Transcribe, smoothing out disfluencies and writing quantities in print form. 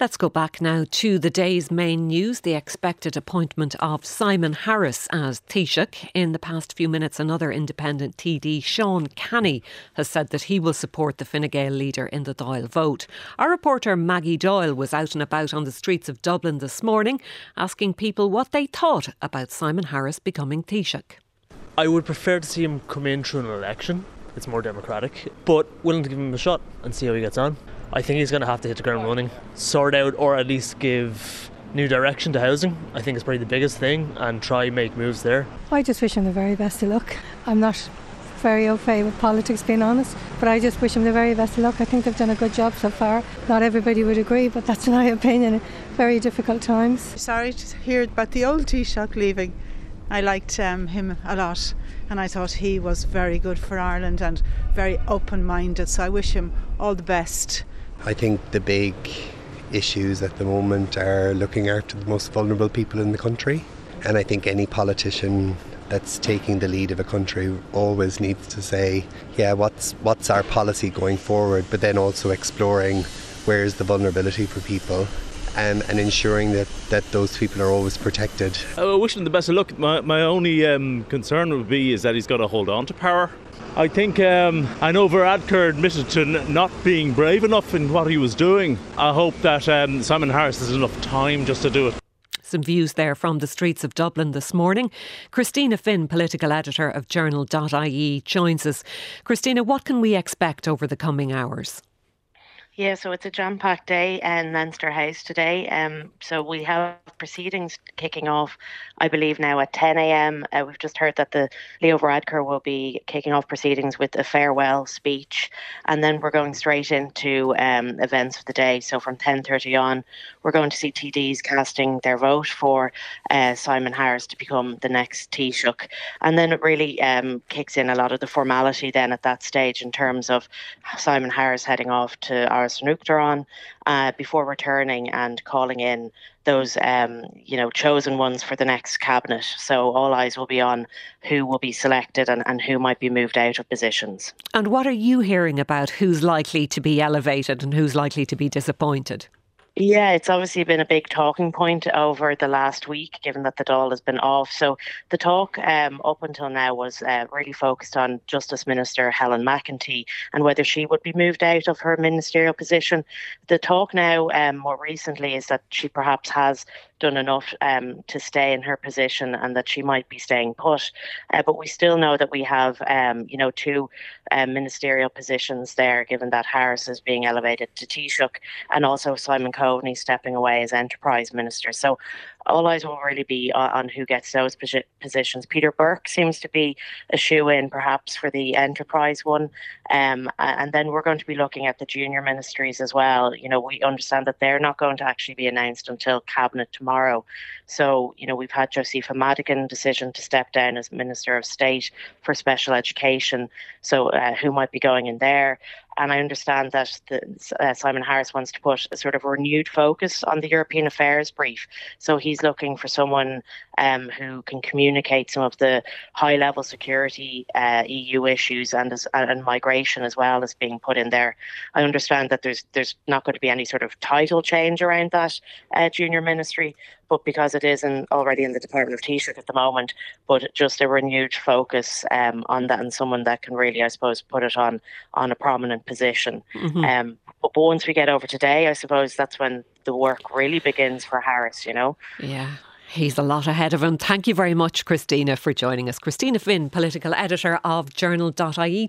Let's go back now to the day's main news, the expected appointment of Simon Harris as Taoiseach. In the past few minutes, another independent TD, Sean Canny, has said that he will support the Fine Gael leader in the Dáil vote. Our reporter Maggie Doyle was out and about on the streets of Dublin this morning, asking people what they thought about Simon Harris becoming Taoiseach. I would prefer to see him come in through an election. It's more democratic, but willing to give him a shot and see how he gets on. I think he's going to have to hit the ground running, sort out or at least give new direction to housing. I think it's probably the biggest thing, and try make moves there. I just wish him the very best of luck. I'm not very au fait with politics, being honest, but I just wish him the very best of luck. I think they've done a good job so far. Not everybody would agree, but that's my opinion. Very difficult times. Sorry to hear about the old Taoiseach leaving. I liked him a lot, and I thought he was very good for Ireland and very open-minded, so I wish him all the best. I think the big issues at the moment are looking after the most vulnerable people in the country, and I think any politician that's taking the lead of a country always needs to say, yeah, what's our policy going forward, but then also exploring where is the vulnerability for people and ensuring that those people are always protected. I wish him the best of luck. My only concern would be is that he's got to hold on to power. I think I know Varadkar admitted to not being brave enough in what he was doing. I hope that Simon Harris has enough time just to do it. Some views there from the streets of Dublin this morning. Christina Finn, political editor of Journal.ie, joins us. Christina, what can we expect over the coming hours? Yeah, so it's a jam-packed day in Leinster House today. So we have proceedings kicking off, I believe, now at 10 a.m. We've just heard that the Leo Varadkar will be kicking off proceedings with a farewell speech, and then we're going straight into events of the day. So from 10:30 on, we're going to see TDs casting their vote for Simon Harris to become the next Taoiseach. And then it really kicks in a lot of the formality then at that stage in terms of Simon Harris heading off to Arsenuktaron before returning and calling in those chosen ones for the next cabinet. So all eyes will be on who will be selected and who might be moved out of positions. And what are you hearing about who's likely to be elevated and who's likely to be disappointed? Yeah, it's obviously been a big talking point over the last week, given that the Dáil has been off. So the talk up until now was really focused on Justice Minister Helen McEntee and whether she would be moved out of her ministerial position. The talk now more recently is that she perhaps has done enough to stay in her position and that she might be staying put. But we still know that we have, two ministerial positions there, given that Harris is being elevated to Taoiseach and also Simon Coveney stepping away as Enterprise Minister. So all eyes will really be on who gets those positions. Peter Burke seems to be a shoe-in perhaps for the Enterprise one. And then we're going to be looking at the junior ministries as well. You know, we understand that they're not going to actually be announced until Cabinet tomorrow. So, we've had Josepha Madigan decision to step down as Minister of State for Special Education. So who might be going in there? And I understand that Simon Harris wants to put a sort of renewed focus on the European affairs brief. So he's looking for someone who can communicate some of the high-level security EU issues and migration as well as being put in there. I understand that there's not going to be any sort of title change around that junior ministry, but because it isn't already in the Department of Taoiseach at the moment, but just a renewed focus on that and someone that can really, I suppose, put it on a prominent position. Mm-hmm. But once we get over today, I suppose that's when the work really begins for Harris, Yeah. He's a lot ahead of him. Thank you very much, Christina, for joining us. Christina Finn, political editor of Journal.ie.